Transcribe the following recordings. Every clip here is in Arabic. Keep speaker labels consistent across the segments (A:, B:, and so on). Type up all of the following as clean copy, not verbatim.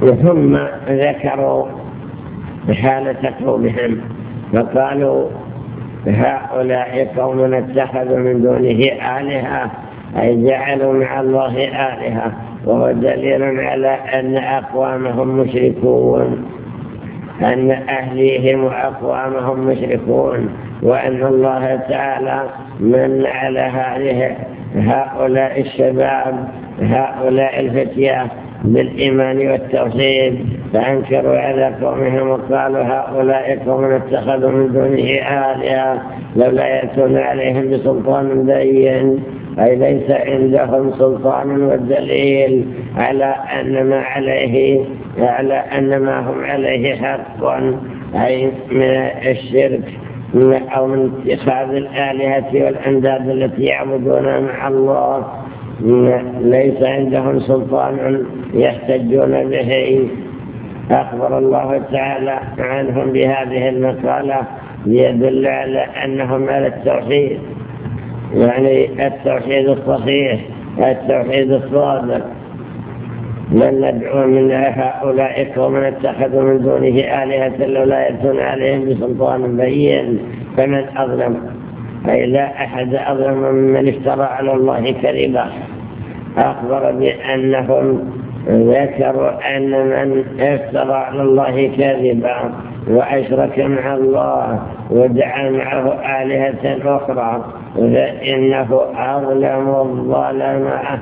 A: ثم ذكروا حالة قومهم فقالوا هؤلاء قوم اتخذوا من دونه آلهة أي جعلوا مع الله آلهة، وهو دليل على أن أقوامهم مشركون، أن أهليهم وأقوامهم مشركون، وأن الله تعالى من على هؤلاء الشباب هؤلاء الفتية بالإيمان والتوحيد، فأنكروا على قومهم وقالوا هؤلاء قوم اتخذوا من دونه آلهة لولا يأتون عليهم بسلطان بين، أي ليس عندهم سلطان والدليل على أن ما هم عليه حق، أي من الشرك أو من اتخاذ الآلهة والأنداد التي يعبدونها مع الله، ليس عندهم سلطان يحتجون به. أخبر الله تعالى عنهم بهذه المقالة ليدل على أنهم على التوحيد، يعني التوحيد الصحيح، التوحيد الصادق. من ندعو من هؤلاء قوم اتخذوا من دونه آلهة لولا يأتون عليهم بسلطان بين، فمن أظلم، أي لا أحد أظلم ممن افترى على الله كذبا. أخبر بأنهم ذكروا أن من افترى على الله كذبا وأشرك مع الله ودعا معه آلهة أخرى فإنه أظلم الظلمة.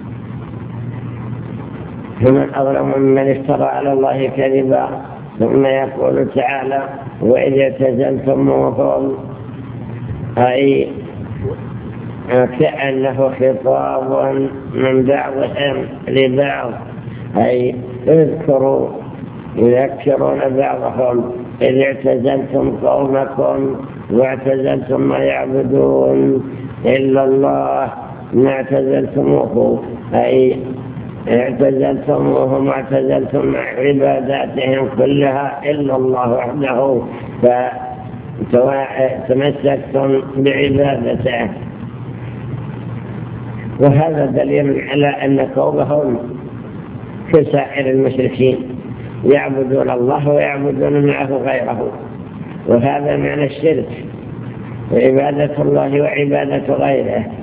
A: فمن أظلم ممن افترى على الله كذبا. ثم يقول تعالى وإذ اعتزلتموهم، أي كأنه خطاب من بعضهم لبعض، أي يذكرون بعضهم إذ اعتزلتم قومكم واعتزلتم ما يعبدون إلا الله ما اعتزلتموه، أي اعتزلتموهم واعتزلتم عباداتهم كلها إلا الله وحده، فتمسكتم بعبادته. وهذا دليل على أن قومهم كسائر المشركين يعبدون الله ويعبدون معه غيره، وهذا معنى الشرك، عبادة الله وعبادة غيره.